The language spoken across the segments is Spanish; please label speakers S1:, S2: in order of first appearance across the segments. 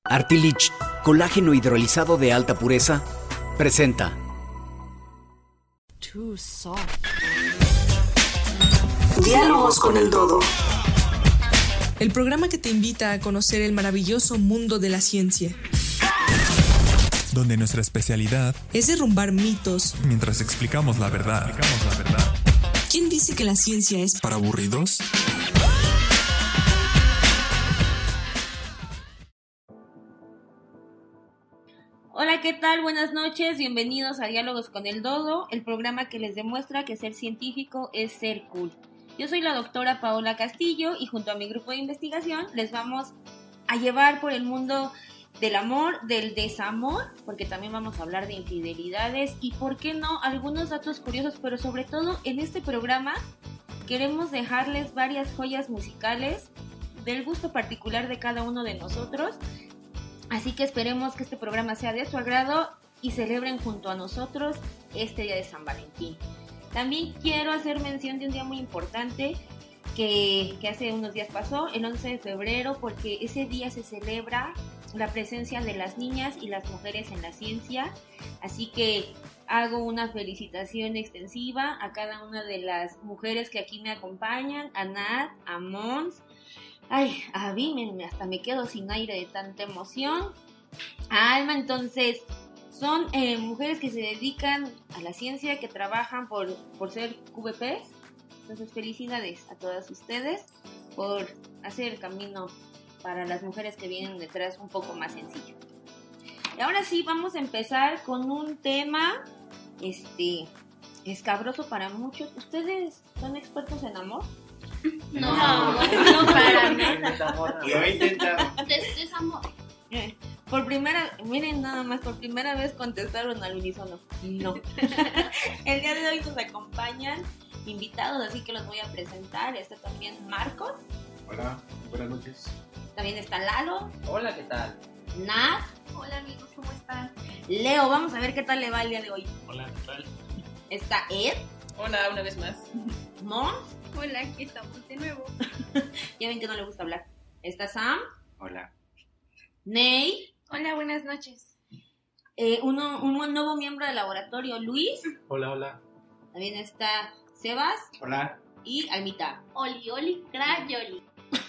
S1: Artilich, colágeno hidrolizado de alta pureza, presenta
S2: Too soft.
S3: Diálogos con el Dodo.
S2: El programa que te invita a conocer el maravilloso mundo de la ciencia.
S4: Donde nuestra especialidad
S2: es derrumbar mitos
S4: mientras explicamos la verdad.
S2: ¿Quién dice que la ciencia es
S4: ¿Para aburridos?
S5: Hola, ¿qué tal? Buenas noches, bienvenidos a Diálogos con el Dodo, el programa que les demuestra que ser científico es ser cool. Yo soy la doctora Paola Castillo y junto a mi grupo de investigación les vamos a llevar por el mundo del amor, del desamor, porque también vamos a hablar de infidelidades y, ¿por qué no?, algunos datos curiosos, pero sobre todo en este programa queremos dejarles varias joyas musicales del gusto particular de cada uno de nosotros. Así que esperemos que este programa sea de su agrado y celebren junto a nosotros este día de San Valentín. También quiero hacer mención de un día muy importante que hace unos días pasó, el 11 de febrero, porque ese día se celebra la presencia de las niñas y las mujeres en la ciencia. Así que hago una felicitación extensiva a cada una de las mujeres que aquí me acompañan, a Nat, a Mons, a Vime, hasta me quedo sin aire de tanta emoción, a Alma. Entonces son mujeres que se dedican a la ciencia, que trabajan por ser QVPs. Entonces felicidades a todas ustedes por hacer el camino para las mujeres que vienen detrás un poco más sencillo. Y ahora sí, vamos a empezar con un tema escabroso para muchos. ¿Ustedes son expertos en amor?
S6: No
S5: Para nada.
S6: Lo he intentado.
S5: Desamor. Por primera vez contestaron al unísono. No. El día de hoy nos acompañan invitados, así que los voy a presentar. Está también Marcos.
S6: Hola, buenas noches.
S5: También está Lalo.
S7: Hola, ¿qué tal?
S5: Nat.
S8: Hola amigos, ¿cómo están?
S5: Leo, vamos a ver qué tal le va el día de hoy.
S9: Hola, ¿qué tal?
S5: Está Ed.
S7: Hola, una vez más.
S5: Mons.
S8: Hola, aquí estamos de nuevo.
S5: Ya ven que no le gusta hablar. Está Sam.
S6: Hola.
S5: Ney.
S8: Hola, buenas noches.
S5: Un nuevo miembro del laboratorio, Luis.
S9: Hola.
S5: También está Sebas.
S6: Hola.
S5: Y Almita.
S8: Oli, crayoli.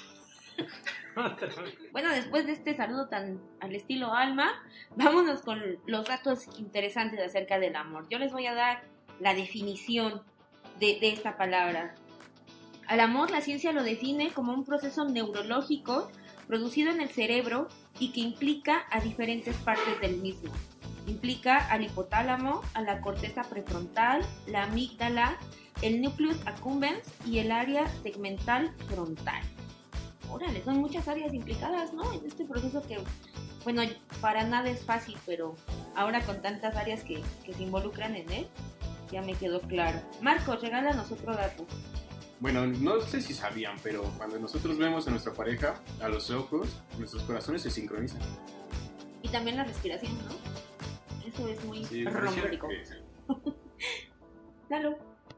S5: Bueno, después de este saludo tan al estilo Alma, vámonos con los datos interesantes acerca del amor. Yo les voy a dar la definición de esta palabra. Al amor, la ciencia lo define como un proceso neurológico producido en el cerebro y que implica a diferentes partes del mismo. Implica al hipotálamo, a la corteza prefrontal, la amígdala, el nucleus accumbens y el área tegmental frontal. Órale, son muchas áreas implicadas, ¿no?, en este proceso que, bueno, para nada es fácil, pero ahora con tantas áreas que se involucran en él, ya me quedó claro. Marcos, regálanos otro dato.
S6: Bueno, no sé si sabían, pero cuando nosotros vemos a nuestra pareja a los ojos, nuestros corazones se sincronizan.
S5: Y también la respiración, ¿no? Eso es muy romántico. Claro.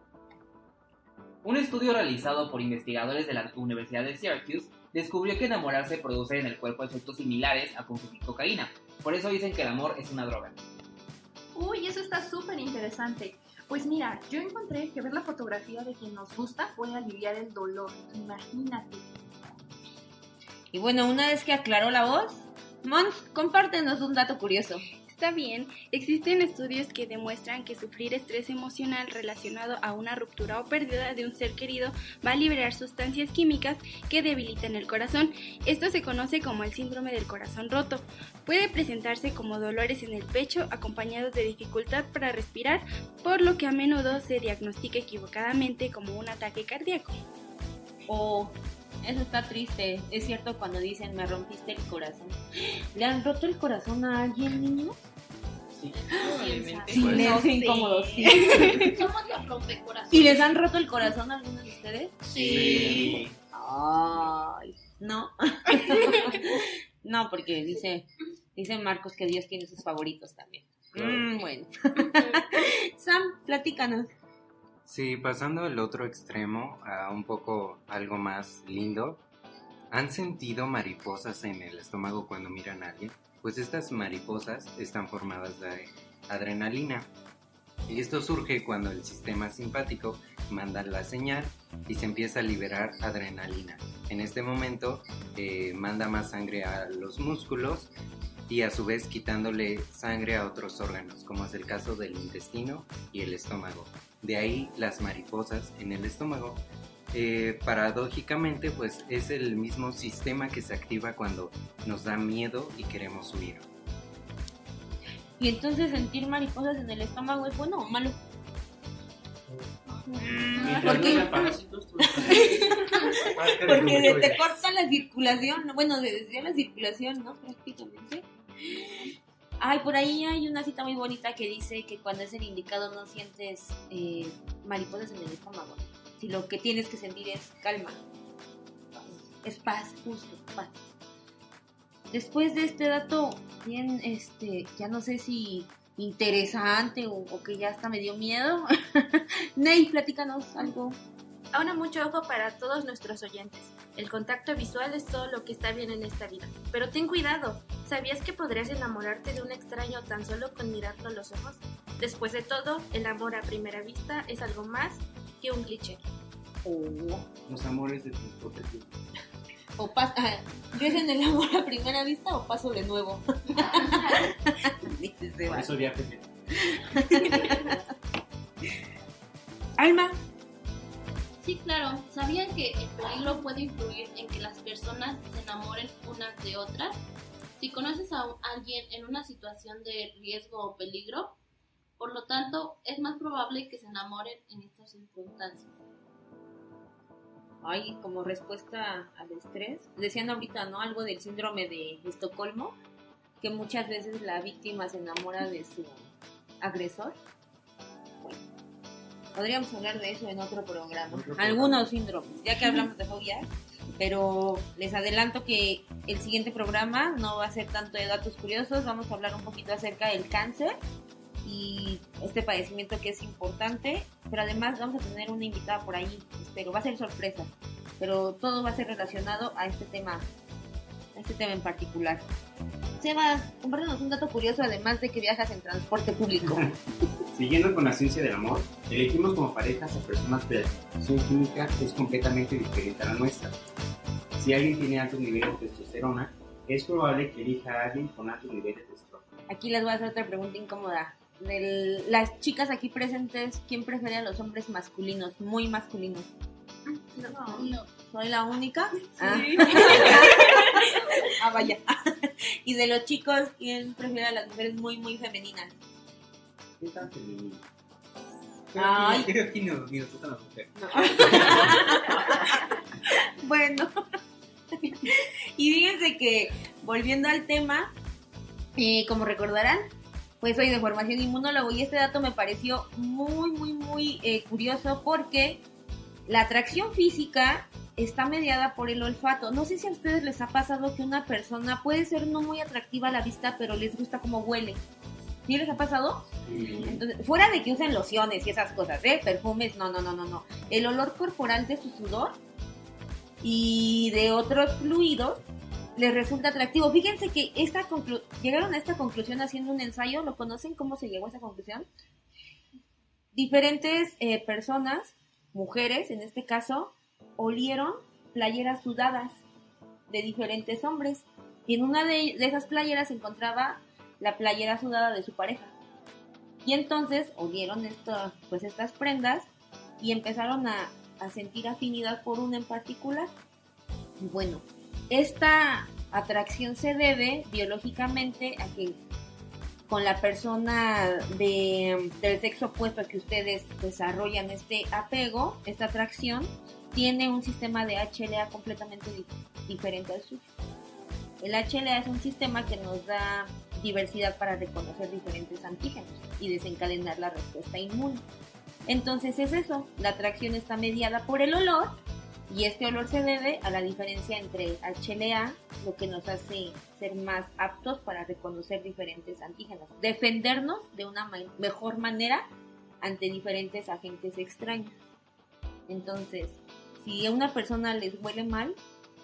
S7: Un estudio realizado por investigadores de la Universidad de Syracuse descubrió que enamorarse produce en el cuerpo efectos similares a consumir cocaína. Por eso dicen que el amor es una droga.
S8: Uy, eso está súper interesante. Pues mira, yo encontré que ver la fotografía de quien nos gusta puede aliviar el dolor. Imagínate.
S5: Y bueno, una vez que aclaró la voz, Mons, compártenos un dato curioso.
S10: Está bien, existen estudios que demuestran que sufrir estrés emocional relacionado a una ruptura o pérdida de un ser querido va a liberar sustancias químicas que debilitan el corazón. Esto se conoce como el síndrome del corazón roto. Puede presentarse como dolores en el pecho acompañados de dificultad para respirar, por lo que a menudo se diagnostica equivocadamente como un ataque cardíaco.
S5: Eso está triste. Es cierto cuando dicen me rompiste el corazón. ¿Le han roto el corazón a alguien, niño?
S7: Sí,
S5: Silencio incómodo, sí.
S8: Somos los rompecorazones.
S5: ¿Y les han roto el corazón a algunos de ustedes?
S8: Sí.
S5: Ay, no. No, porque dice Marcos que Dios tiene sus favoritos también. Claro. Bueno. Sam, platícanos.
S11: Sí, pasando al otro extremo, a un poco algo más lindo,
S3: ¿Han sentido mariposas en el estómago cuando miran a alguien? Pues estas mariposas están formadas de adrenalina. Y esto surge cuando el sistema simpático manda la señal y se empieza a liberar adrenalina. En este momento manda más sangre a los músculos y a su vez quitándole sangre a otros órganos, como es el caso del intestino y el estómago. De ahí las mariposas en el estómago. Paradójicamente, pues es el mismo sistema que se activa cuando nos da miedo y queremos huir.
S5: Y entonces sentir mariposas en el estómago es bueno o malo. Porque te corta la circulación, bueno, desde la circulación, ¿no? Prácticamente. Ay, por ahí hay una cita muy bonita que dice que cuando es el indicado no sientes mariposas en el estómago. Si lo que tienes que sentir es calma. Es paz, justo, paz. Después de este dato bien, ya no sé si interesante o que ya hasta me dio miedo. Ney, platícanos algo.
S10: Ahora mucho ojo para todos nuestros oyentes. El contacto visual es todo lo que está bien en esta vida. Pero ten cuidado, ¿sabías que podrías enamorarte de un extraño tan solo con mirarlo a los ojos? Después de todo, el amor a primera vista es algo más que un cliché.
S3: Los amores de transporte público.
S5: ¿Crees en el amor a primera vista o paso de nuevo?
S6: Por eso viaje.
S5: Alma.
S9: Sí, claro. ¿Sabían que el peligro puede influir en que las personas se enamoren unas de otras? Si conoces a alguien en una situación de riesgo o peligro, por lo tanto, es más probable que se enamoren en estas circunstancias.
S5: Ay, como respuesta al estrés. Decían ahorita, ¿no? Algo del síndrome de Estocolmo, que muchas veces la víctima se enamora de su agresor. Bueno, podríamos hablar de eso en otro programa. Algunos síndromes, ya que hablamos de fobias, pero les adelanto que el siguiente programa no va a ser tanto de datos curiosos, vamos a hablar un poquito acerca del cáncer y este padecimiento que es importante, pero además vamos a tener una invitada por ahí, espero, va a ser sorpresa, pero todo va a ser relacionado a este tema en particular. Sebas, compártanos un dato curioso además de que viajas en transporte público.
S11: Siguiendo con la ciencia del amor, elegimos como parejas a personas cuya acción química es completamente diferente a la nuestra. Si alguien tiene altos niveles de testosterona, es probable que elija a alguien con altos niveles de estrógeno.
S5: Aquí les voy a hacer otra pregunta incómoda. De las chicas aquí presentes, ¿quién prefiere a los hombres masculinos, muy masculinos?
S9: No.
S5: ¿Soy la única?
S9: Sí.
S5: Vaya. Y de los chicos, ¿quién prefiere a las mujeres muy, muy femeninas?
S11: ¿Qué tan femenino?
S5: Ay.
S11: Creo que aquí ni nos gustan las mujeres.
S5: No. Bueno. Y fíjense que, volviendo al tema, como recordarán, pues soy de formación inmunólogo y este dato me pareció muy, muy, muy curioso porque la atracción física está mediada por el olfato. No sé si a ustedes les ha pasado que una persona puede ser no muy atractiva a la vista, pero les gusta cómo huele. ¿Sí les ha pasado?
S11: Sí.
S5: Entonces, fuera de que usen lociones y esas cosas, perfumes, no. El olor corporal de su sudor y de otros fluidos les resulta atractivo. Fíjense que llegaron a esta conclusión haciendo un ensayo. ¿Lo conocen? ¿Cómo se llegó a esa conclusión? Diferentes personas, mujeres en este caso, olieron playeras sudadas de diferentes hombres. Y en una de esas playeras se encontraba la playera sudada de su pareja. Y entonces olieron estas prendas y empezaron a sentir afinidad por una en particular. Y bueno, esta atracción se debe biológicamente a que con la persona del sexo opuesto que ustedes desarrollan este apego, esta atracción, tiene un sistema de HLA completamente diferente al suyo. El HLA es un sistema que nos da diversidad para reconocer diferentes antígenos y desencadenar la respuesta inmune. Entonces es eso, la atracción está mediada por el olor y este olor se debe a la diferencia entre HLA, lo que nos hace ser más aptos para reconocer diferentes antígenos, defendernos de una mejor manera ante diferentes agentes extraños. Entonces, si a una persona les huele mal,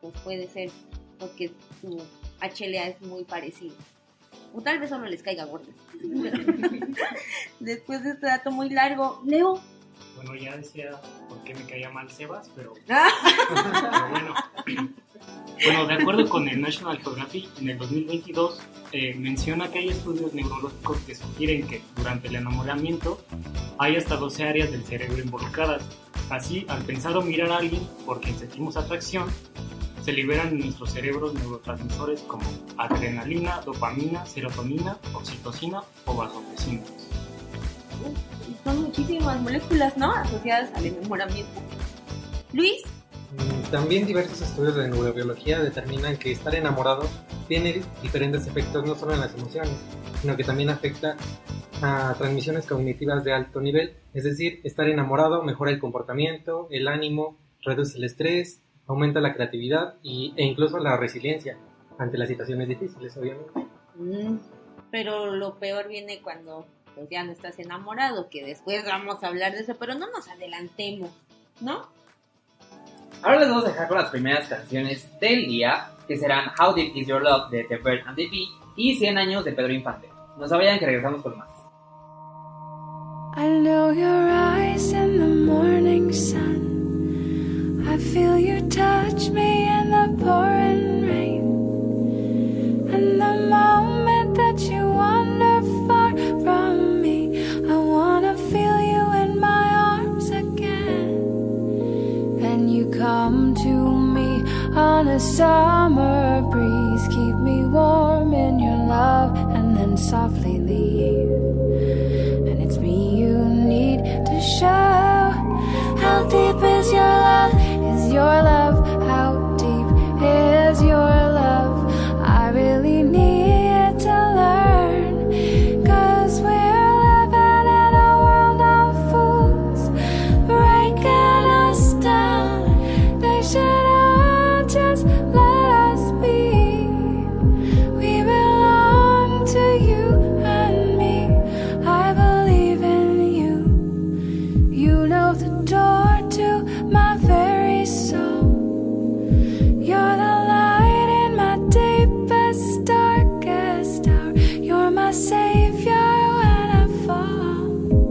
S5: pues puede ser porque su HLA es muy parecido. O tal vez solo les caiga gordo. Después de este dato muy largo, Leo.
S12: Bueno, ya decía por qué me caía mal Sebas, pero bueno. Bueno, de acuerdo con el National Geographic, en el 2022 menciona que hay estudios neurológicos que sugieren que durante el enamoramiento hay hasta 12 áreas del cerebro involucradas. Así, al pensar o mirar a alguien por quien sentimos atracción, se liberan en nuestros cerebros neurotransmisores como adrenalina, dopamina, serotonina, oxitocina o vasopresina.
S5: Son muchísimas moléculas, ¿no?, asociadas al enamoramiento. Luis.
S13: También diversos estudios de neurobiología determinan que estar enamorado tiene diferentes efectos no solo en las emociones, sino que también afecta a transmisiones cognitivas de alto nivel. Es decir, estar enamorado mejora el comportamiento, el ánimo, reduce el estrés, aumenta la creatividad e incluso la resiliencia ante las situaciones difíciles, obviamente.
S5: Pero lo peor viene cuando pues ya no estás enamorado, que después vamos a hablar de eso, pero no nos adelantemos, ¿no?
S7: Ahora les vamos a dejar con las primeras canciones del día, que serán How Deep Is Your Love de The Bird and the Bee y 100 años de Pedro Infante. No se vayan, que regresamos con más.
S14: I know your eyes in the morning sun. I feel you touch me in the pouring rain. And the moment that you wander far from me, I wanna feel you in my arms again. Then you come to me on a summer breeze, keep me warm in your love, and then softly leave. And it's me you need to show. How deep is your love? Is your love? How deep is your love? I really need to learn, 'cause we're living in a world of fools, breaking us down. They should all just let us be. We belong to you and me. I believe in you. You know the door to my very soul. You're the light in my deepest, darkest hour. You're my savior when I fall.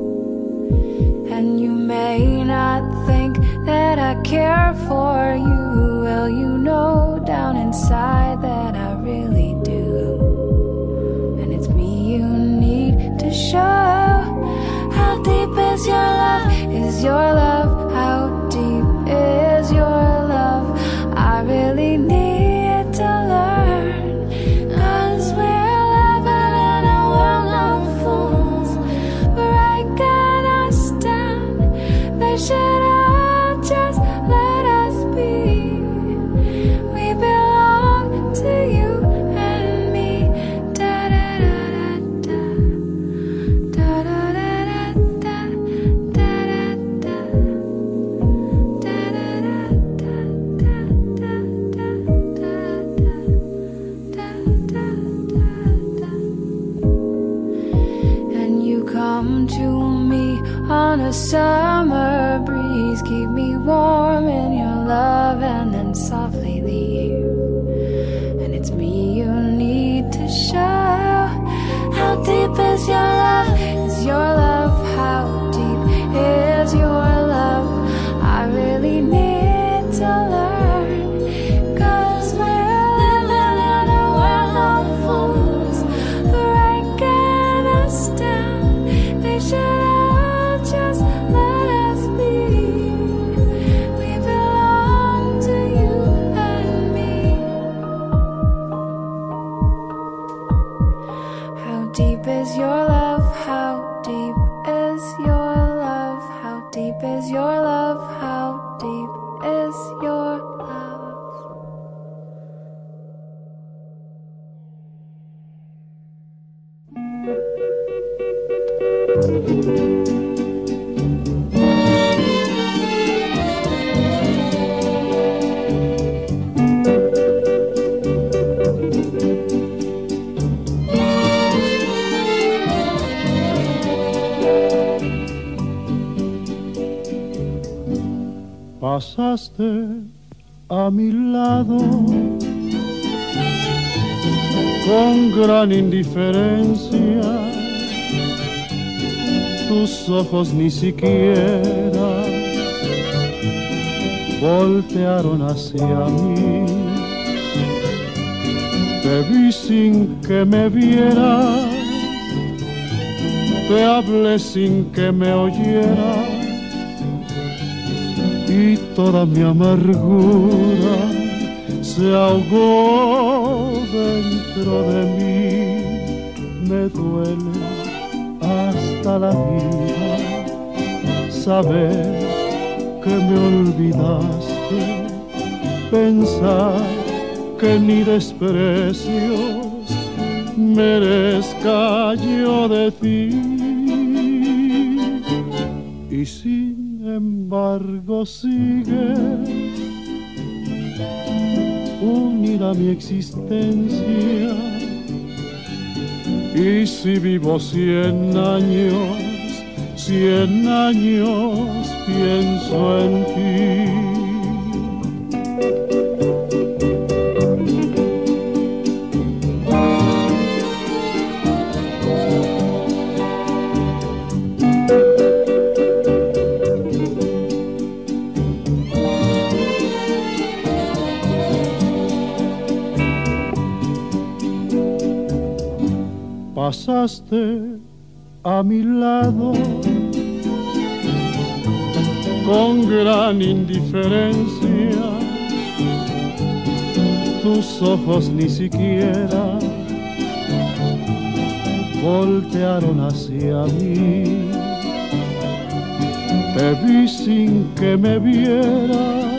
S14: And you may not think that I care for you. Well, you know down inside that I really do. And it's me you need to show. How deep is your love? Is your love? How deep is your love? I really need to learn, 'cause we're living in a world of fools, breaking us down. They should all just let us be. We belong to you and me. Da da da da da da da da da and you come to me on a summer breeze, keep me warm in your love, and then softly leave. And it's me you need to show. How deep is your love? Is your love? How deep is your love? I really need to learn, 'cause we're living in a world of fools, breaking us down. They should all just let us be. We belong to you and me. How deep is your love? How deep is your love? How deep is your love? How deep is your love?
S15: Pasaste a mi lado con gran indiferencia. Tus ojos ni siquiera voltearon hacia mí. Te vi sin que me vieras, te hablé sin que me oyeras, y toda mi amargura se ahogó dentro de mí. Me duele hasta la vida saber que me olvidaste, pensar que ni desprecios merezca yo de ti. Y sin embargo sigue unida mi existencia. Y si vivo 100 años, 100 años pienso en ti. Pasaste a mi lado con gran indiferencia, tus ojos ni siquiera voltearon hacia mí. Te vi sin que me vieras,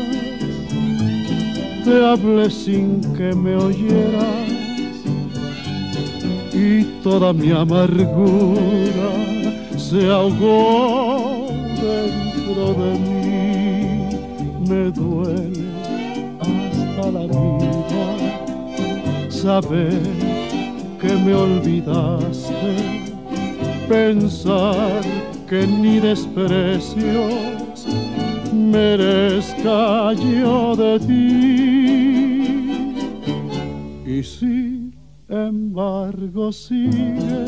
S15: te hablé sin que me oyeras, y toda mi amargura se ahogó dentro de mí. Me duele hasta la vida saber que me olvidaste, pensar que ni desprecios merezca yo de ti. Y sin embargo sigue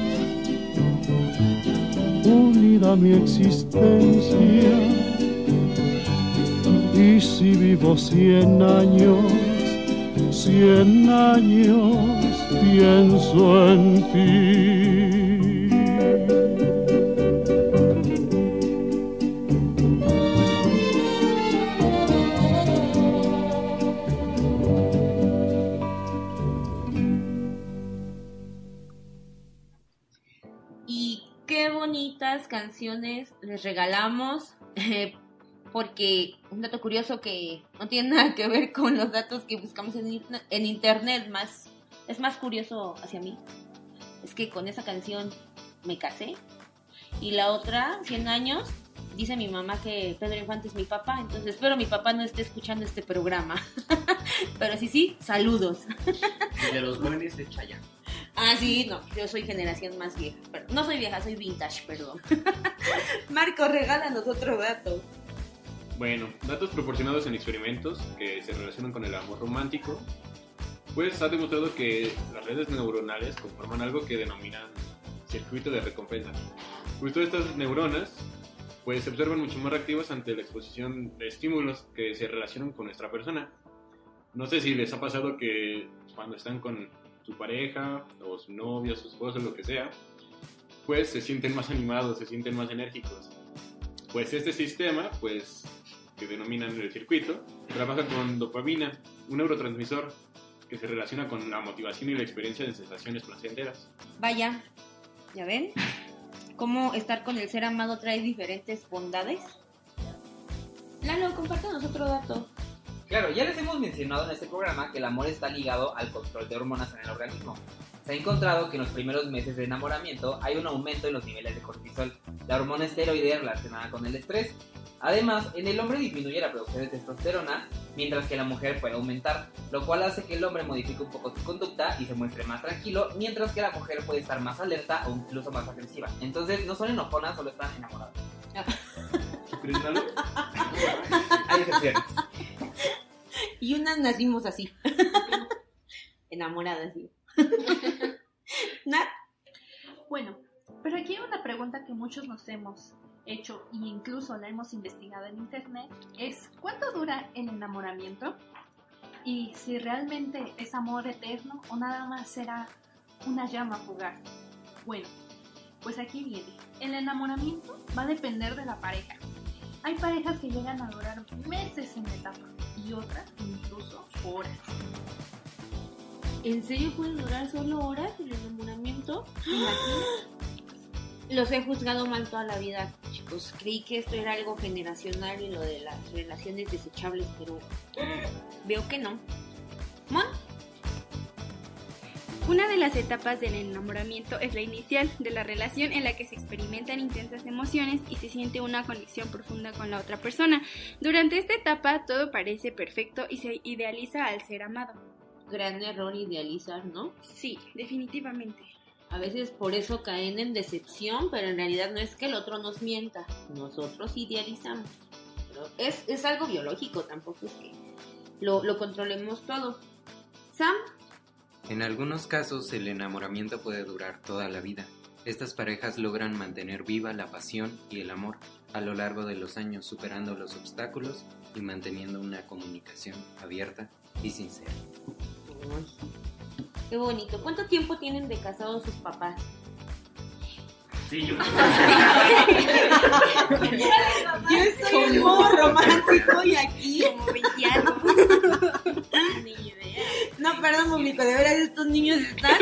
S15: unida mi existencia. Y si vivo 100 años, 100 años pienso en ti.
S5: Y qué bonitas canciones les regalamos. Porque un dato curioso que no tiene nada que ver con los datos que buscamos en internet, es más curioso hacia mí, es que con esa canción me casé. Y la otra, 100 años, dice mi mamá que Pedro Infante es mi papá, entonces espero mi papá no esté escuchando este programa. Pero sí, saludos.
S3: Y de los jóvenes de Chayanne.
S5: Ah, sí, no, yo soy generación más vieja, pero no soy vieja, soy vintage, perdón. Marco, regálanos otro dato.
S6: Bueno, datos proporcionados en experimentos que se relacionan con el amor romántico, pues ha demostrado que las redes neuronales conforman algo que denominan circuito de recompensa. Pues todas estas neuronas pues se observan mucho más reactivas ante la exposición de estímulos que se relacionan con nuestra persona. No sé si les ha pasado que cuando están con su pareja o su novia, su esposo, lo que sea, pues se sienten más animados, se sienten más enérgicos. Pues este sistema, pues que denominan el circuito, trabaja con dopamina, un neurotransmisor que se relaciona con la motivación y la experiencia de sensaciones placenteras.
S5: Vaya, ¿ya ven? ¿Cómo estar con el ser amado trae diferentes bondades? Lalo, compártanos otro dato.
S7: Claro, ya les hemos mencionado en este programa que el amor está ligado al control de hormonas en el organismo. Se ha encontrado que en los primeros meses de enamoramiento hay un aumento en los niveles de cortisol, la hormona esteroidea relacionada con el estrés. Además, en el hombre disminuye la producción de testosterona, mientras que la mujer puede aumentar, lo cual hace que el hombre modifique un poco su conducta y se muestre más tranquilo, mientras que la mujer puede estar más alerta o incluso más agresiva. Entonces, no son enojonas, solo están enamoradas.
S6: ¿Tú crees, Lalo?
S7: Hay excepciones.
S5: Y unas nacimos así. Enamoradas, digo. Nat.
S8: Bueno, pero aquí hay una pregunta que muchos nos hemos hecho e incluso la hemos investigado en internet, es ¿cuánto dura el enamoramiento? Y si realmente es amor eterno o nada más será una llama fugaz. Bueno, pues aquí viene. El enamoramiento va a depender de la pareja. Hay parejas que llegan a durar meses en la etapa y otras incluso horas.
S5: ¿En serio puede durar solo horas el enamoramiento? Los he juzgado mal toda la vida, chicos. Creí que esto era algo generacional y lo de las relaciones desechables, pero veo que no. ¿Mon?
S10: Una de las etapas del enamoramiento es la inicial, de la relación en la que se experimentan intensas emociones y se siente una conexión profunda con la otra persona. Durante esta etapa todo parece perfecto y se idealiza al ser amado.
S5: Gran error idealizar, ¿no?
S10: Sí, definitivamente.
S5: A veces por eso caen en decepción, pero en realidad no es que el otro nos mienta, nosotros idealizamos. Pero es algo biológico, tampoco es que lo controlemos todo. ¿Sam?
S3: En algunos casos el enamoramiento puede durar toda la vida. Estas parejas logran mantener viva la pasión y el amor a lo largo de los años, superando los obstáculos y manteniendo una comunicación abierta y sincera.
S5: Qué bonito. ¿Cuánto tiempo tienen de casados sus papás?
S11: Sí, yo.
S5: Yo estoy en modo romántico y aquí como 20 años. Ni idea. No, perdón, público, de veras estos niños están.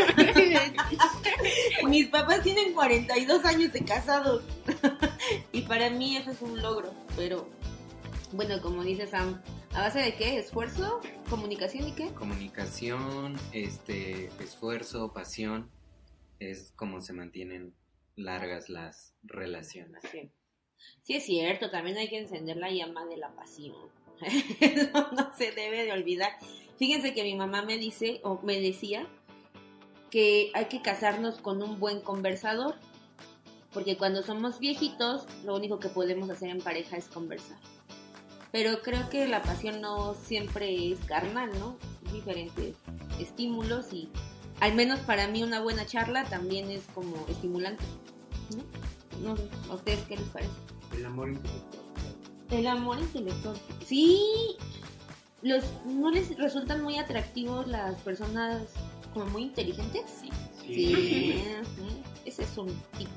S5: Mis papás tienen 42 años de casados. Y para mí eso es un logro. Pero, bueno, como dice Sam, ¿a base de qué? ¿Esfuerzo? ¿Comunicación y qué?
S3: Comunicación, esfuerzo, pasión, es como se mantienen largas las relaciones.
S5: Sí, es cierto, también hay que encender la llama de la pasión. Eso no se debe de olvidar. Fíjense que mi mamá me decía que hay que casarnos con un buen conversador, porque cuando somos viejitos, lo único que podemos hacer en pareja es conversar. Pero creo que la pasión no siempre es carnal, ¿no? Diferentes estímulos y al menos para mí una buena charla también es como estimulante, ¿no? No sé, ¿a ustedes qué les parece?
S11: El amor intelectual.
S5: El amor intelectual. Sí, ¿no les resultan muy atractivos las personas como muy inteligentes? Sí. Ese es un tipo.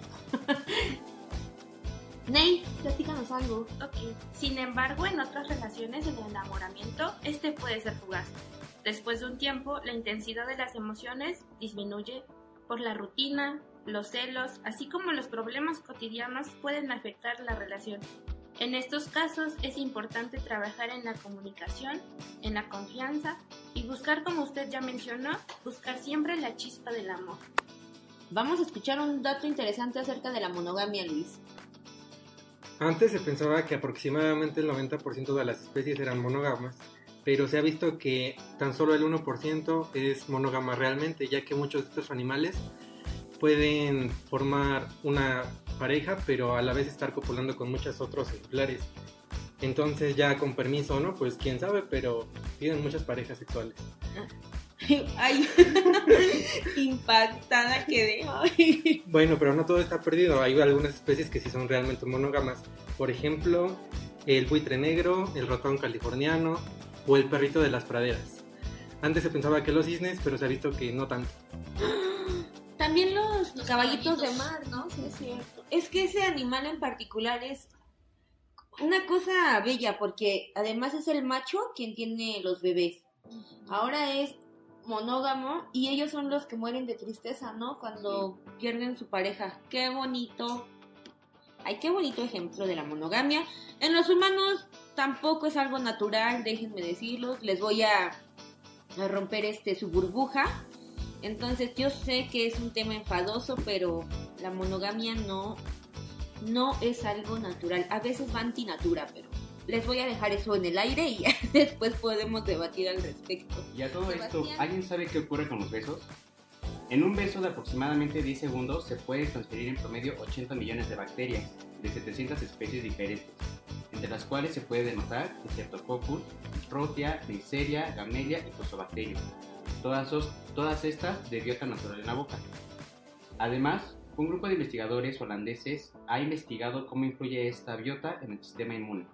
S5: Ney, platícanos algo.
S10: Ok. Sin embargo, en otras relaciones el enamoramiento, puede ser fugaz. Después de un tiempo, la intensidad de las emociones disminuye por la rutina, los celos, así como los problemas cotidianos pueden afectar la relación. En estos casos es importante trabajar en la comunicación, en la confianza y buscar, como usted ya mencionó, buscar siempre la chispa del amor.
S5: Vamos a escuchar un dato interesante acerca de la monogamia, Luis.
S13: Antes se pensaba que aproximadamente el 90% de las especies eran monógamas, pero se ha visto que tan solo el 1% es monógama realmente, ya que muchos de estos animales pueden formar una pareja, pero a la vez estar copulando con muchos otros ejemplares. Entonces ya con permiso, ¿no? Pues quién sabe, pero tienen muchas parejas sexuales.
S5: Ay, impactada quedé. Ay.
S13: Bueno, pero no todo está perdido. Hay algunas especies que sí son realmente monógamas. Por ejemplo, el buitre negro, el ratón californiano o el perrito de las praderas. Antes se pensaba que los cisnes, pero se ha visto que no tanto.
S5: También los caballitos de mar, ¿no? Sí, es cierto. Es que ese animal en particular es una cosa bella, porque además es el macho quien tiene los bebés. Ahora es monógamo y ellos son los que mueren de tristeza, ¿no? Cuando pierden su pareja. ¡Qué bonito! Ay, qué bonito ejemplo de la monogamia. En los humanos tampoco es algo natural, déjenme decirlo. Les voy a romper su burbuja. Entonces yo sé que es un tema enfadoso, pero la monogamia no es algo natural. A veces va antinatura, pero les voy a dejar eso en el aire y después podemos debatir al respecto.
S11: Y a todo esto, ¿alguien sabe qué ocurre con los besos? En un beso de aproximadamente 10 segundos se puede transferir en promedio 80 millones de bacterias de 700 especies diferentes, entre las cuales se puede denotar Streptococcus Rotia, Neisseria, Gamelia y Fusobacterium. Todas estas de biota natural en la boca. Además, un grupo de investigadores holandeses ha investigado cómo influye esta biota en el sistema inmune.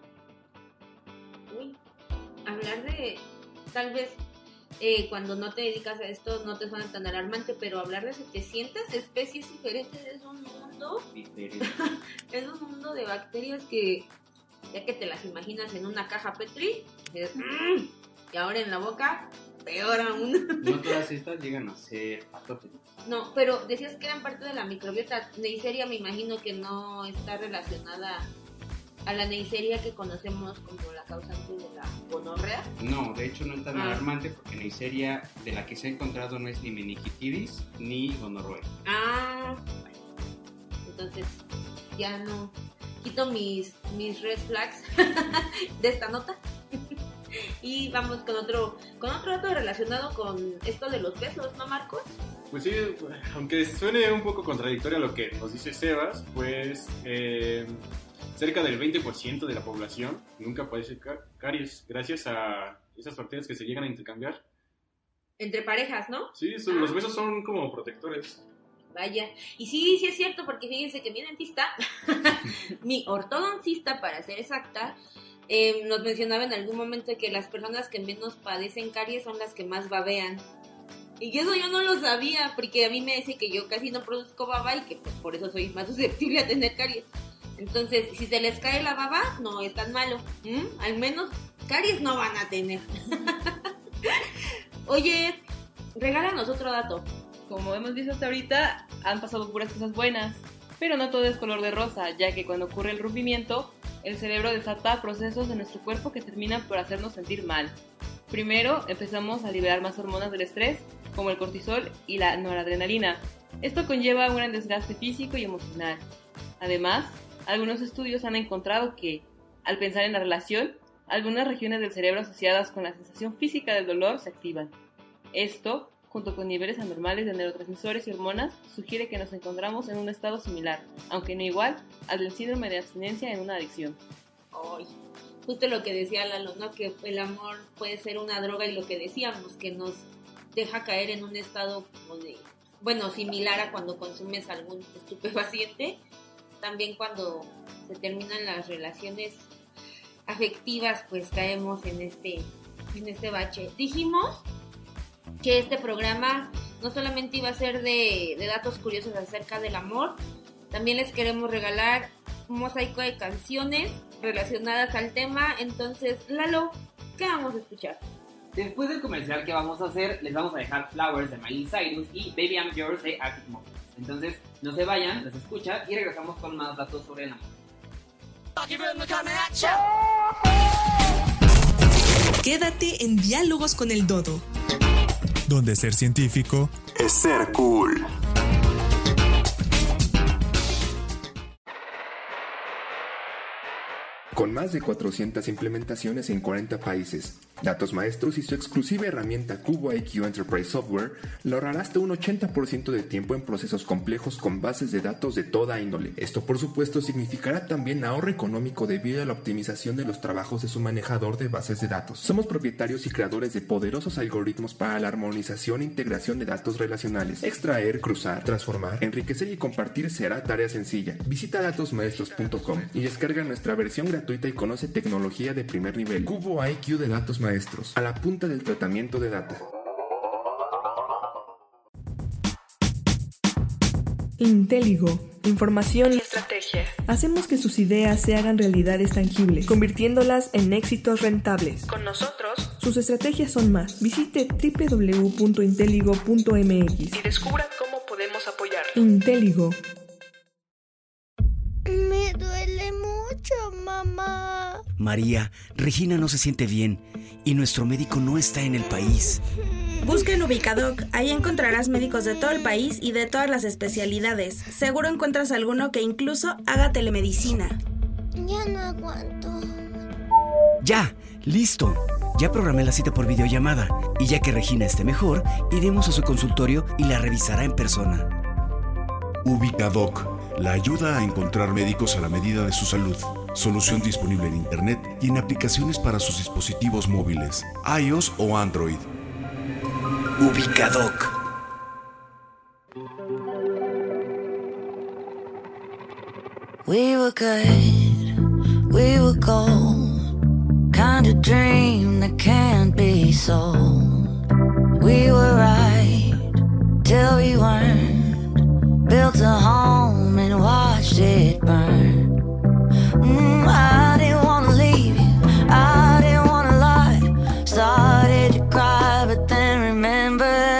S5: Hablar de, tal vez cuando no te dedicas a esto no te suena tan alarmante, pero hablar de 700 especies diferentes es un mundo diferente. Es un mundo de bacterias que, ya que te las imaginas en una caja Petri, y ahora en la boca, peor aún.
S11: No todas estas llegan a ser patógenas.
S5: No, pero decías que eran parte de la microbiota. Neisseria me imagino que no está relacionada a la Neisseria que conocemos como la causante de la gonorrea.
S11: No, de hecho no es tan alarmante porque Neisseria de la que se ha encontrado no es ni meningitis ni gonorrea.
S5: Entonces ya no quito mis red flags de esta nota. Y vamos con otro dato relacionado con esto de los besos, ¿no, Marcos?
S6: Pues sí, aunque suene un poco contradictorio a lo que nos dice Sebas, pues cerca del 20% de la población nunca padece caries gracias a esas bacterias que se llegan a intercambiar.
S5: Entre parejas, ¿no?
S6: Sí, los besos son como protectores.
S5: Vaya, y sí es cierto, porque fíjense que mi dentista, mi ortodoncista para ser exacta, nos mencionaba en algún momento que las personas que menos padecen caries son las que más babean. Y eso yo no lo sabía, porque a mí me dice que yo casi no produzco baba y que pues, por eso soy más susceptible a tener caries. Entonces, si se les cae la baba, no es tan malo. Al menos caries no van a tener. Oye, regálanos otro dato.
S16: Como hemos visto hasta ahorita, han pasado puras cosas buenas, pero no todo es color de rosa, ya que cuando ocurre el rompimiento, el cerebro desata procesos de nuestro cuerpo que terminan por hacernos sentir mal. Primero, empezamos a liberar más hormonas del estrés, como el cortisol y la noradrenalina. Esto conlleva un gran desgaste físico y emocional. Además, algunos estudios han encontrado que, al pensar en la relación, algunas regiones del cerebro asociadas con la sensación física del dolor se activan. Esto, junto con niveles anormales de neurotransmisores y hormonas, sugiere que nos encontramos en un estado similar, aunque no igual, al del síndrome de abstinencia en una adicción.
S5: Ay, justo lo que decía Lalo, ¿no? Que el amor puede ser una droga y lo que decíamos, que nos deja caer en un estado como de, bueno, similar a cuando consumes algún estupefaciente. También cuando se terminan las relaciones afectivas, pues caemos en este bache. Dijimos que este programa no solamente iba a ser de datos curiosos acerca del amor, también les queremos regalar un mosaico de canciones relacionadas al tema. Entonces, Lalo, ¿qué vamos a escuchar?
S7: Después del comercial que vamos a hacer, les vamos a dejar Flowers de Miley Cyrus y Baby I'm Yours de Arctic Monkeys. Entonces, no se vayan, los escuchan y regresamos con más datos sobre el amor.
S2: Quédate en Diálogos con el Dodo,
S4: donde ser científico
S17: es ser cool. Con más de 400 implementaciones en 40 países, Datos Maestros y su exclusiva herramienta Cubo IQ Enterprise Software le ahorrará hasta un 80% de tiempo en procesos complejos con bases de datos de toda índole. Esto, por supuesto, significará también ahorro económico debido a la optimización de los trabajos de su manejador de bases de datos. Somos propietarios y creadores de poderosos algoritmos para la armonización e integración de datos relacionales. Extraer, cruzar, transformar, enriquecer y compartir será tarea sencilla. Visita datosmaestros.com y descarga nuestra versión gratuita y conoce tecnología de primer nivel. Cubo IQ de Datos Maestros, a la punta del tratamiento de data.
S2: Intéligo, información y estrategias. Hacemos que sus ideas se hagan realidades tangibles, convirtiéndolas en éxitos rentables. Con nosotros, sus estrategias son más. Visite www.intéligo.mx y descubra cómo podemos apoyarlo. Intéligo.
S18: Me duele mucho, mamá.
S1: María, Regina no se siente bien y nuestro médico no está en el país.
S19: Busca en Ubicadoc, ahí encontrarás médicos de todo el país y de todas las especialidades. Seguro encuentras alguno que incluso haga telemedicina.
S18: Ya no aguanto.
S1: ¡Ya! ¡Listo! Ya programé la cita por videollamada y ya que Regina esté mejor, iremos a su consultorio y la revisará en persona.
S20: Ubicadoc, la ayuda a encontrar médicos a la medida de su salud. Solución disponible en Internet y en aplicaciones para sus dispositivos móviles, iOS o Android.
S1: Ubicadoc.
S21: We were good, we were gold, kind of dream that can't be sold. We were right till we weren't, built a home and watched it burn. I didn't wanna leave you, I didn't wanna lie, started to cry but then remembered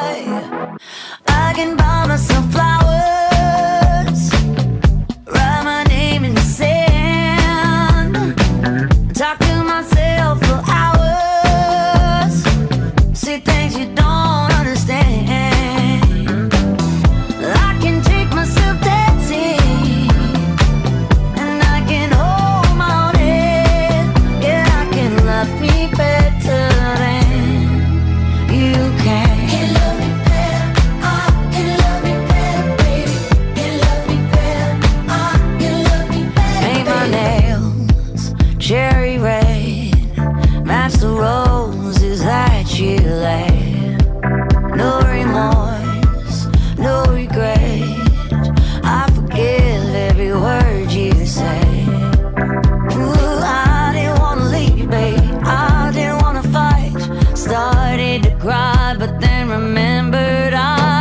S21: I can buy myself flowers, write my name in the sand, talk to myself for hours, see things you don't understand. I can take myself dancing, and I can hold my own head. Yeah, I can love me better than you can. Cherry red, match the roses that you laid. No remorse, no regret, I forgive every word you say. Ooh, I didn't wanna leave you, babe, I didn't wanna fight. Started to cry, but then remembered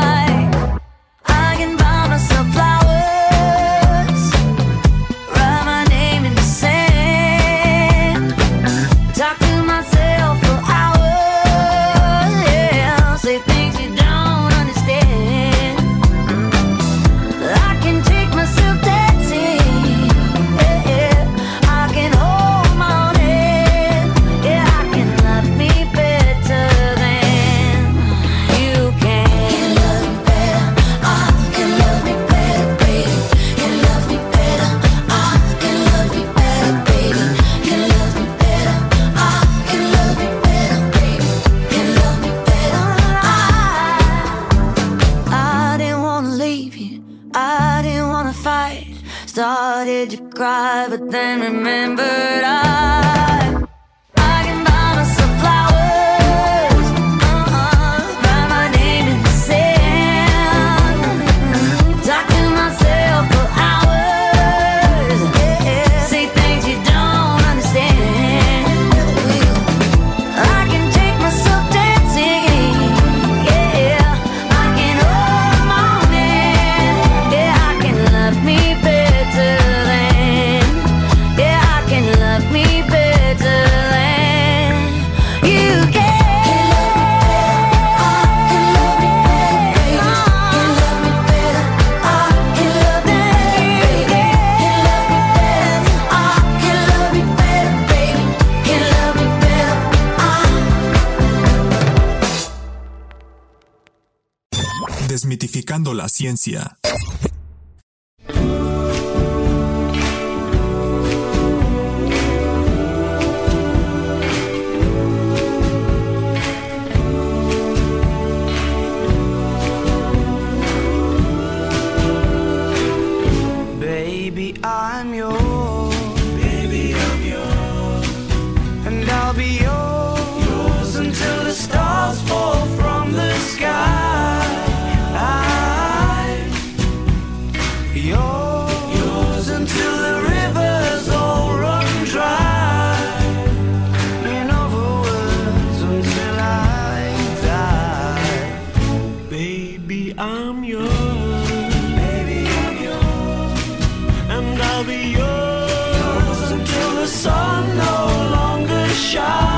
S21: I can buy myself flowers, write my name in the sand, talk to myself for hours, yeah, say things you don't understand. I can take myself dancing, yeah, I can hold my own head, yeah, I can love me better than you can. Can love me better, I can love me better, baby. Can love me better, I can love me better, baby. Can love me better, I can love me better, baby. Can love me better, I didn't wanna leave you, I didn't wanna fight. Started to cry, but then remembered I can buy myself flowers, write my name in the sand, talk to myself for hours, yeah, say things you don't understand. I can take myself dancing, yeah, I can hold my own hand, yeah, I can love me better than, yeah, I can love me better than you can.
S4: Desmitificando la ciencia.
S22: Baby, I'm yours. Baby, I'm yours. And I'll be yours until the stars fall from the sky. Yours until the rivers all run dry. In other words, until I die. Baby, I'm yours. Baby, I'm yours. And I'll be yours until the sun no longer shines.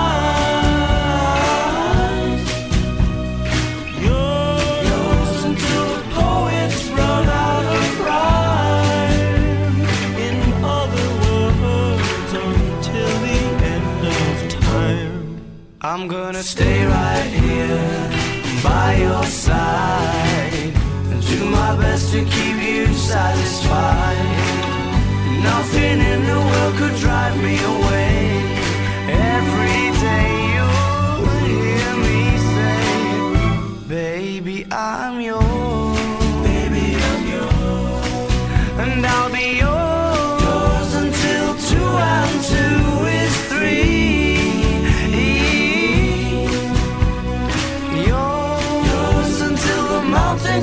S22: Yours until the poets run out of rhyme. In other words, until the end of time. I'm gonna stay right here by your side and do my best to keep you satisfied. Nothing in the world could drive me away. Every day you'll hear me say, baby, I'm yours. Baby, I'm yours. And I'll be yours until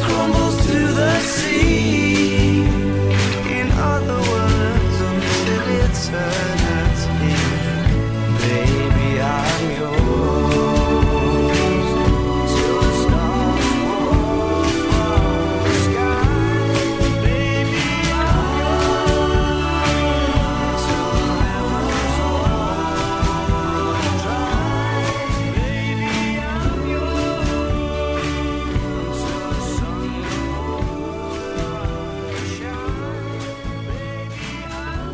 S22: crumbles to the sea. In other words, until eternity, baby, I'm yours. Till the stars fall from the sky, baby, I'm yours. Till the rivers run dry, baby, I'm yours. Until the sun will shine, baby, I'm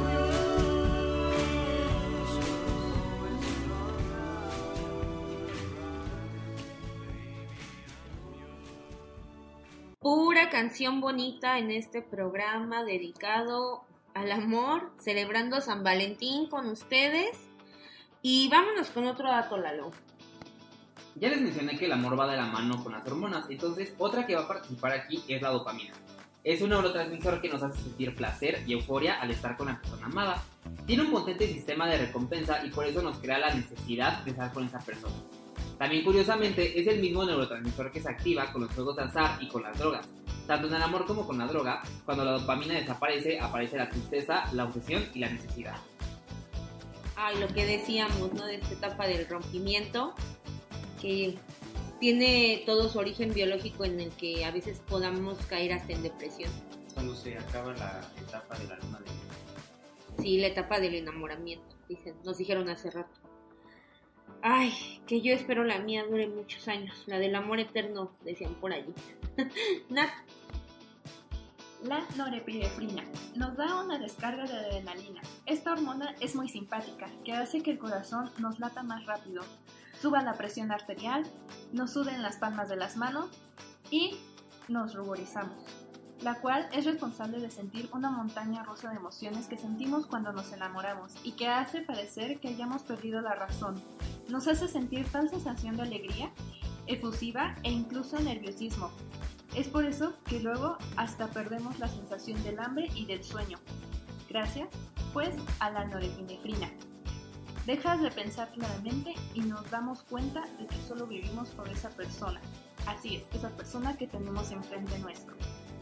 S5: Pura canción bonita en este programa dedicado al amor, celebrando San Valentín con ustedes. Y vámonos con otro dato, Lalo.
S7: Ya les mencioné que el amor va de la mano con las hormonas, entonces otra que va a participar aquí es la dopamina. Es un neurotransmisor que nos hace sentir placer y euforia al estar con la persona amada. Tiene un potente sistema de recompensa y por eso nos crea la necesidad de estar con esa persona. También curiosamente es el mismo neurotransmisor que se activa con los juegos de azar y con las drogas. Tanto en el amor como con la droga, cuando la dopamina desaparece, aparece la tristeza, la obsesión y la necesidad.
S5: Ay, lo que decíamos, ¿no? De esta etapa del rompimiento, que tiene todo su origen biológico en el que a veces podamos caer hasta en depresión.
S11: Cuando se acaba la etapa de la luna de miel.
S5: Sí, la etapa del enamoramiento, nos dijeron hace rato. Ay, que yo espero la mía dure muchos años, la del amor eterno, decían por allí. Nat.
S8: La norepinefrina nos da una descarga de adrenalina. Esta hormona es muy simpática, que hace que el corazón nos lata más rápido, suba la presión arterial, nos suden las palmas de las manos y nos ruborizamos, la cual es responsable de sentir una montaña rusa de emociones que sentimos cuando nos enamoramos y que hace parecer que hayamos perdido la razón. Nos hace sentir tal sensación de alegría, efusiva e incluso nerviosismo. Es por eso que luego hasta perdemos la sensación del hambre y del sueño. Gracias, pues, a la norepinefrina. Dejas de pensar claramente y nos damos cuenta de que solo vivimos por esa persona. Así es, esa persona que tenemos enfrente nuestro.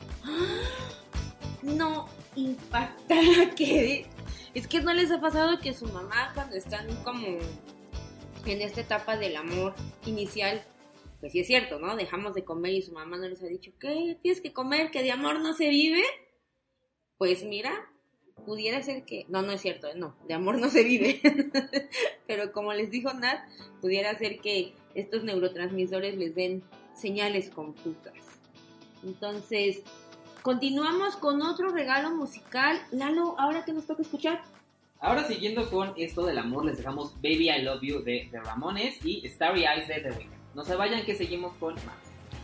S5: No impacta que... Es que no les ha pasado que su mamá, cuando están como en esta etapa del amor inicial, pues sí es cierto, ¿no? Dejamos de comer y su mamá no les ha dicho, ¿qué? ¿Tienes que comer? ¿Que de amor no se vive? Pues mira, pudiera ser que... No, no es cierto, no, de amor no se vive. Pero como les dijo Nat, pudiera ser que estos neurotransmisores les den señales confusas. Entonces, continuamos con otro regalo musical. Lalo, ¿ahora qué nos toca escuchar?
S7: Ahora siguiendo con esto del amor, les dejamos Baby I Love You de Ramones y Starry Eyes de The Weeknd. No se vayan que seguimos con más.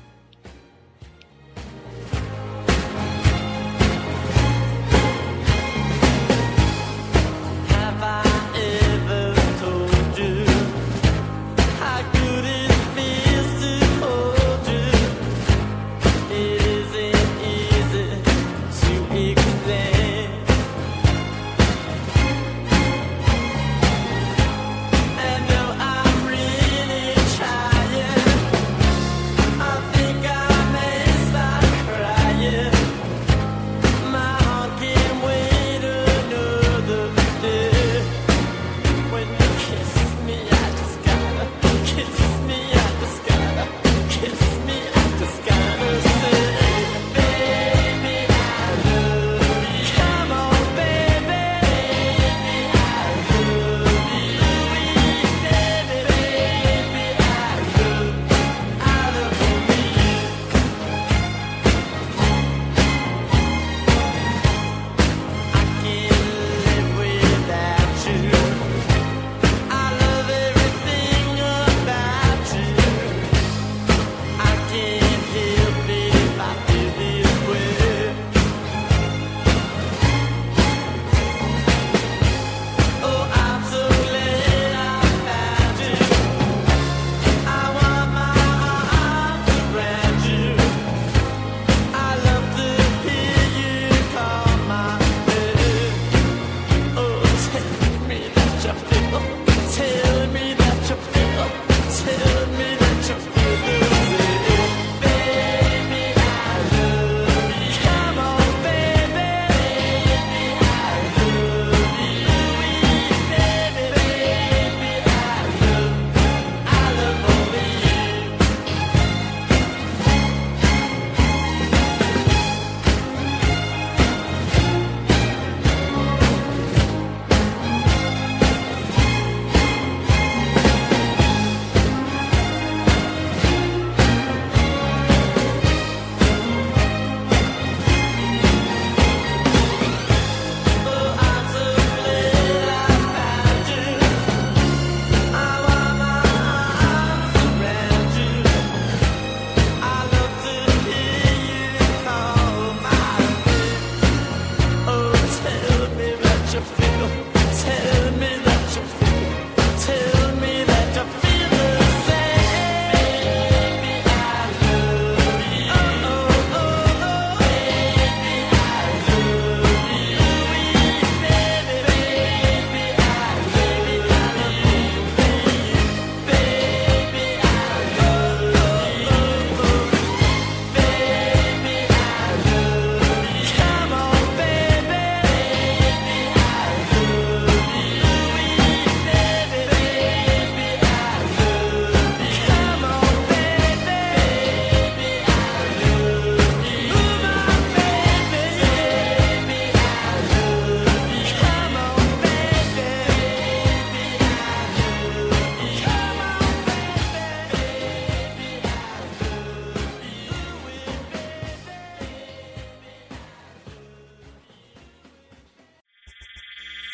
S22: Have I ever told you how good it feels to hold you? It isn't easy to explain. I know I'm really trying.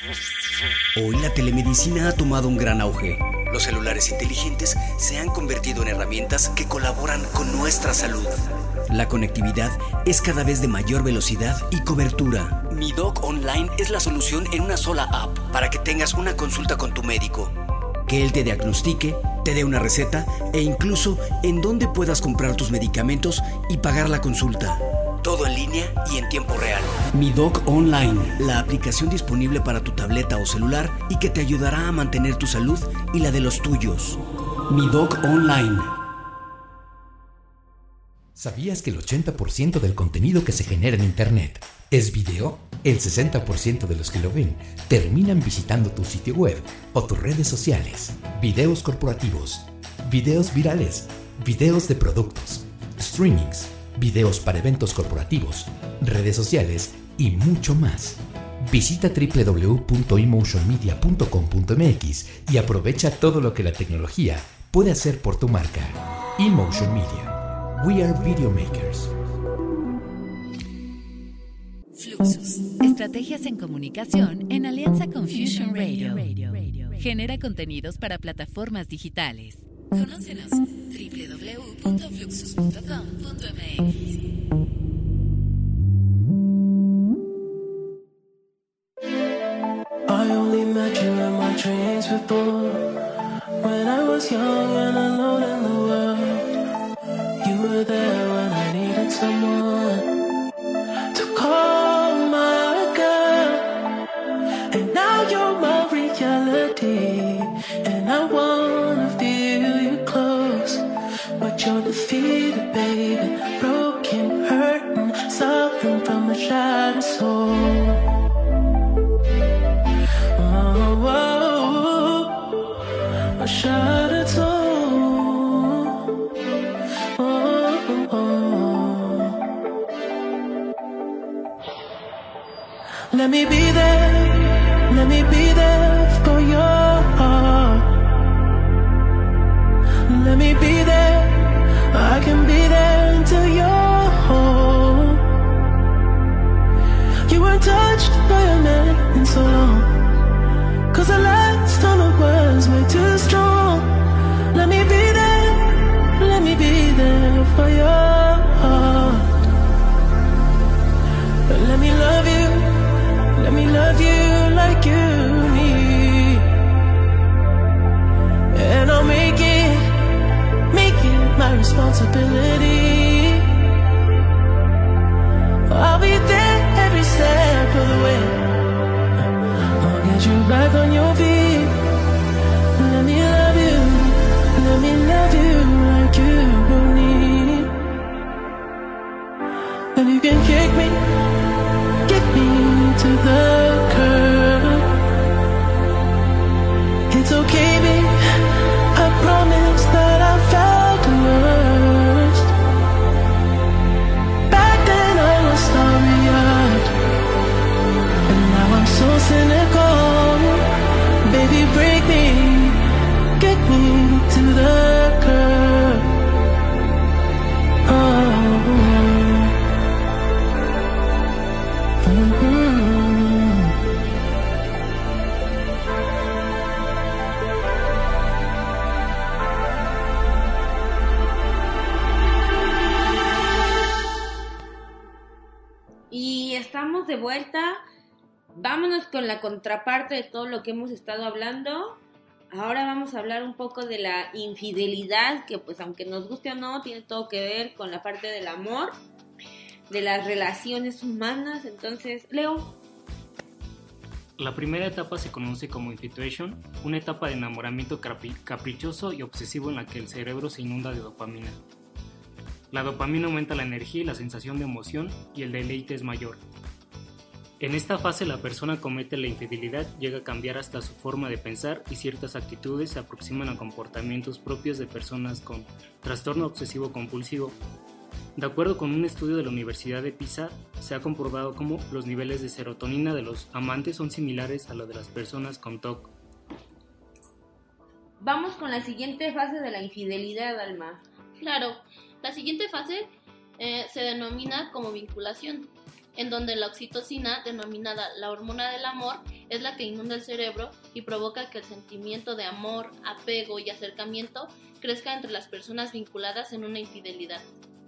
S1: Hoy la telemedicina ha tomado un gran auge. Los celulares inteligentes se han convertido en herramientas que colaboran con nuestra salud. La conectividad es cada vez de mayor velocidad y cobertura. Mi Doc Online es la solución en una sola app para que tengas una consulta con tu médico, que él te diagnostique, te dé una receta e incluso en dónde puedas comprar tus medicamentos y pagar la consulta. Todo en línea y en tiempo real. Mi Doc Online, la aplicación disponible para tu tableta o celular y que te ayudará a mantener tu salud y la de los tuyos. Mi Doc Online.
S9: ¿Sabías que el 80% del contenido que se genera en Internet es video? El 60% de los que lo ven terminan visitando tu sitio web o tus redes sociales. Videos corporativos, videos virales, videos de productos, streamings, videos para eventos corporativos, redes sociales y mucho más. Visita www.emotionmedia.com.mx y aprovecha todo lo que la tecnología puede hacer por tu marca. Emotion Media. We are video makers.
S12: Fluxus. Estrategias en comunicación en alianza con Fusion Radio. Genera contenidos para plataformas digitales. Conócenos www.fluxus.com.mx.
S22: I only met you in my dreams before. When I was young and alone in the world, you were there when I needed someone to call my girl. And now you're my reality, and I wanna feel you close. But you're defeated, baby, broken, hurting, suffering from a shattered soul. A shattered soul. Let me be there for your heart. Let me be there, I can be there until you're home. You weren't touched by a man in so long, 'cause the last time it was way too strong. Let me be there for your heart. Let me love you like you need. And I'll make it my responsibility. I'll be there every step of the way. I'll get you back on your feet. Let me love you like you need. And you can kick me to the curb. It's okay, babe, I promise that I felt the worst. Back then I was starry-eyed, and now I'm so cynical. Baby, break me, get me to the curb.
S5: Y estamos de vuelta. Vámonos con la contraparte de todo lo que hemos estado hablando. Ahora vamos a hablar un poco de la infidelidad, que pues aunque nos guste o no, tiene todo que ver con la parte del amor, de las relaciones humanas. Entonces, Leo.
S23: La primera etapa se conoce como infatuation, una etapa de enamoramiento caprichoso y obsesivo en la que el cerebro se inunda de dopamina. La dopamina aumenta la energía y la sensación de emoción, y el deleite es mayor. En esta fase la persona comete la infidelidad, llega a cambiar hasta su forma de pensar y ciertas actitudes se aproximan a comportamientos propios de personas con trastorno obsesivo compulsivo. De acuerdo con un estudio de la Universidad de Pisa, se ha comprobado cómo los niveles de serotonina de los amantes son similares a los de las personas con TOC.
S5: Vamos con la siguiente fase de la infidelidad, Alma.
S24: Claro, la siguiente fase se denomina como vinculación, en donde la oxitocina, denominada la hormona del amor, es la que inunda el cerebro y provoca que el sentimiento de amor, apego y acercamiento crezca entre las personas vinculadas en una infidelidad.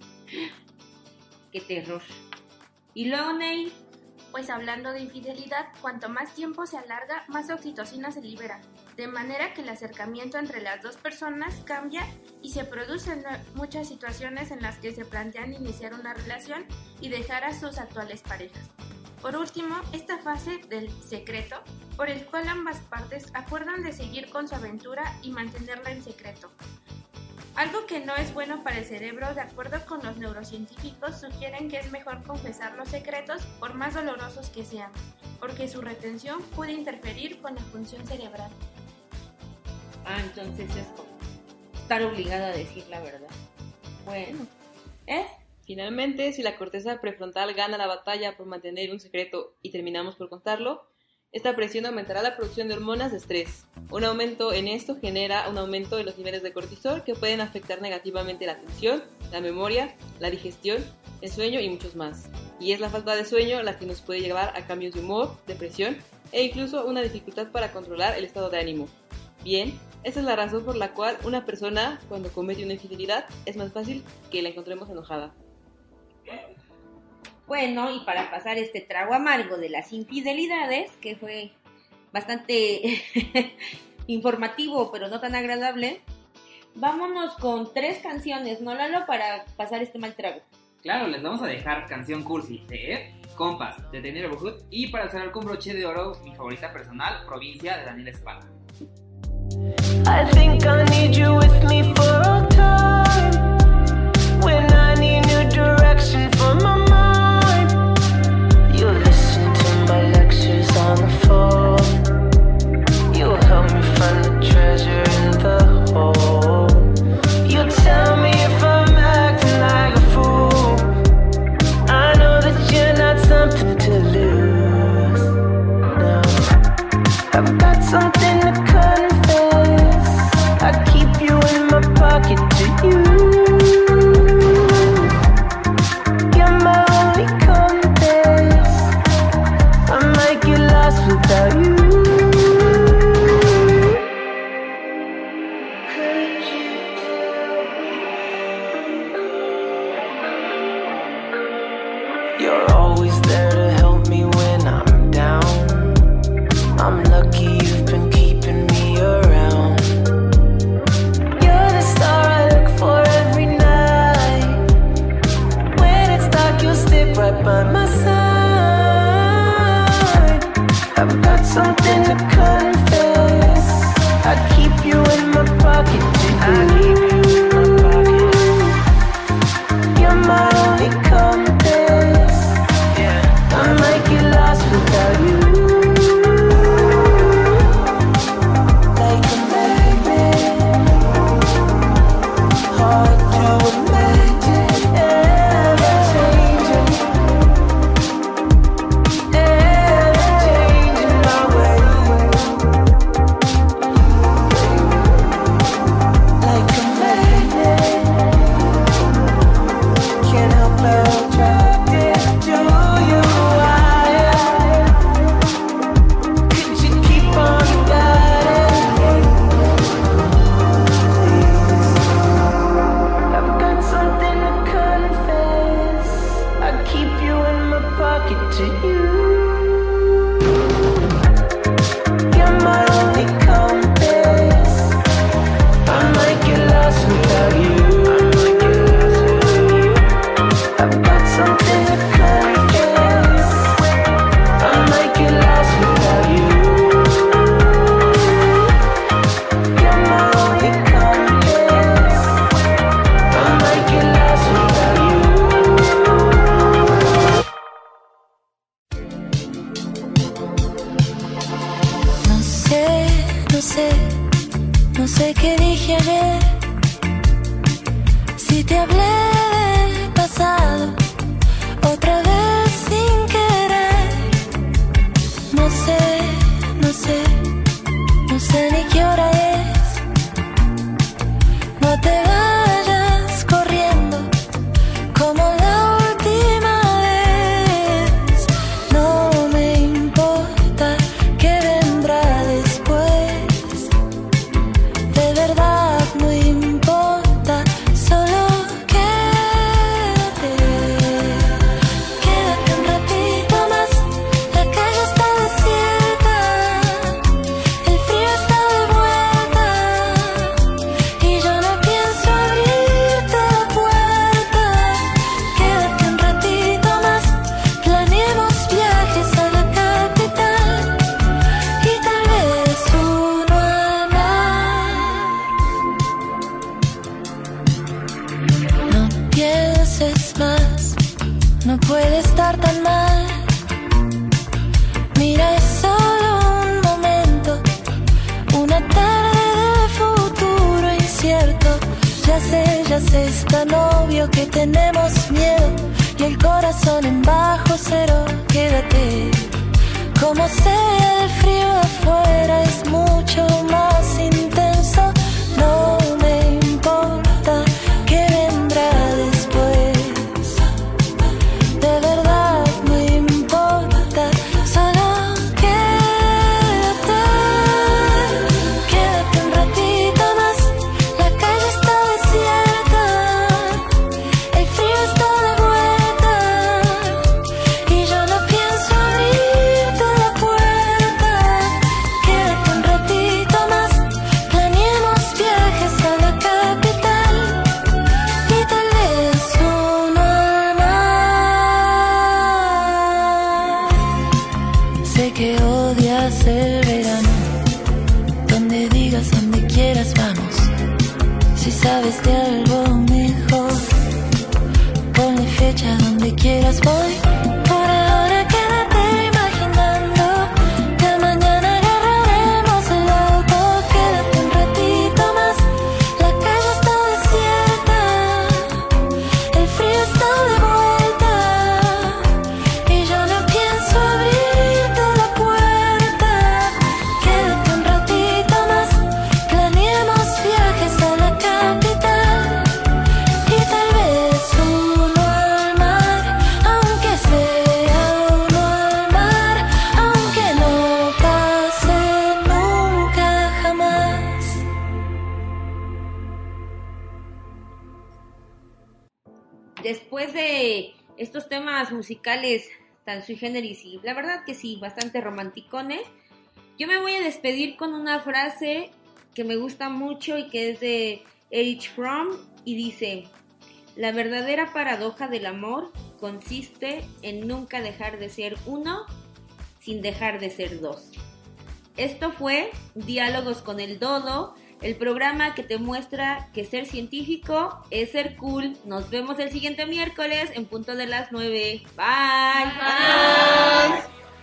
S5: ¡Qué terror! ¿Y luego, Ney?
S3: Pues hablando de infidelidad, cuanto más tiempo se alarga, más oxitocina se libera, de manera que el acercamiento entre las dos personas cambia y se producen muchas situaciones en las que se plantean iniciar una relación y dejar a sus actuales parejas. Por último, esta fase del secreto, por el cual ambas partes acuerdan de seguir con su aventura y mantenerla en secreto. Algo que no es bueno para el cerebro, de acuerdo con los neurocientíficos, sugieren que es mejor confesar los secretos por más dolorosos que sean, porque su retención puede interferir con la función cerebral.
S5: Entonces es como estar obligado a decir la verdad. Bueno,
S16: Finalmente, si la corteza prefrontal gana la batalla por mantener un secreto y terminamos por contarlo, esta presión aumentará la producción de hormonas de estrés. Un aumento en esto genera un aumento en los niveles de cortisol que pueden afectar negativamente la atención, la memoria, la digestión, el sueño y muchos más. Y es la falta de sueño la que nos puede llevar a cambios de humor, depresión e incluso una dificultad para controlar el estado de ánimo. Bien, esa es la razón por la cual una persona, cuando comete una infidelidad, es más fácil que la encontremos enojada.
S5: Bueno, y para pasar este trago amargo de las infidelidades, que fue bastante informativo, pero no tan agradable, vámonos con 3 canciones, ¿no, Lalo? Para pasar este mal trago.
S7: Claro, les vamos a dejar Canción Cursi de Compas, de The Neighborhood, y para cerrar con broche de oro, mi favorita personal, Provincia, de Daniel Espada.
S22: I think I need you with me for all time. When I need new direction for my mind, you listen to my lectures on the phone. You help me find the treasure in the hole. You tell me if I'm acting like a fool. I know that you're not something to lose. No, I've got something to confess. I keep you in my pocket to you. You're my only compass. I might get lost without you. You're always there to help me when I'm down. I'm lucky you've been keeping me around. You're the star I look for every night. When it's dark, you'll stick right by my side. I've got something to confess. I keep you in my pocket too. You're my only compass. I might get lost without you. Like a magnet, hard to imagine. Ever changing my way. Like a magnet, can't help but attracted to you. Could you keep on guiding? I've got something to confess. I keep you in my pocket to you. You're my only compass. I might get lost without you. I've got something to confess. I might get lost without you. You're my only compass. I might get lost without you.
S21: No sé, no sé, no sé qué dije ayer. Si te hablé del pasado, otra vez sin querer. No sé, no sé, no sé ni qué hora es. No te vayas corriendo como la última vez. No me importa que no puede estar tan mal. Mira, es solo un momento, una tarde de futuro incierto. Ya sé, es tan obvio que tenemos miedo y el corazón en bajo cero. Quédate, como sea el frío afuera es mucho más intenso. No me importa qué vendrá después, de verdad no importa, solo quédate un ratito más. La calle está desierta, el frío está de vuelta y yo no pienso abrirte la puerta. Quédate un ratito más, planeemos viajes a la capital y tal vez uno al mar. Sé que odias el verano, donde digas, donde quieras vamos. Si sabes de algo mejor, ponle fecha donde quieras voy. Por ahora quédate imaginando que mañana agarraremos el auto. Quédate un ratito más, la calle está desierta, el frío está de vuelta y yo no pienso abrirte la puerta. Quédate un ratito más, planeemos viajes a la capital y tal vez uno al mar, aunque sea uno al mar, aunque no pase nunca jamás.
S5: Después de estos temas musicales tan sui generis y la verdad que sí, bastante romanticones, yo me voy a despedir con una frase que me gusta mucho y que es de Erich Fromm y dice: la verdadera paradoja del amor consiste en nunca dejar de ser uno sin dejar de ser dos. Esto fue Diálogos con el Dodo, el programa que te muestra que ser científico es ser cool. Nos vemos el siguiente miércoles en punto de las 9. Bye. Bye.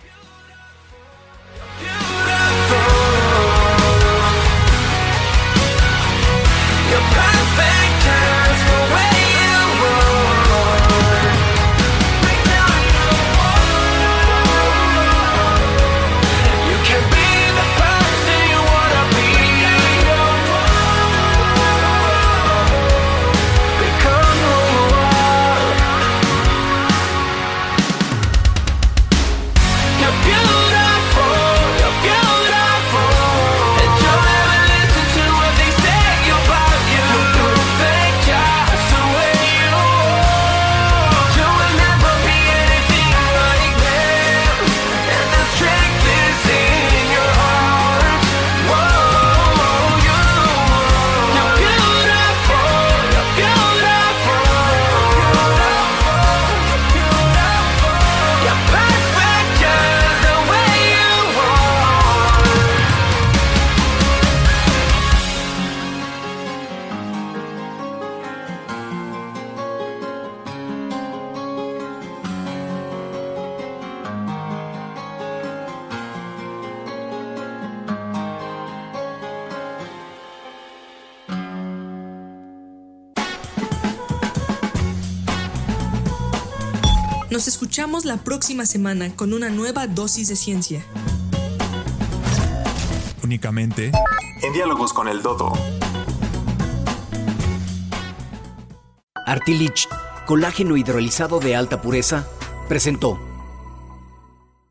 S2: Nos escuchamos la próxima semana con una nueva dosis de ciencia.
S4: Únicamente
S10: en Diálogos con el Dodo.
S1: Artilich, colágeno hidrolizado de alta pureza, presentó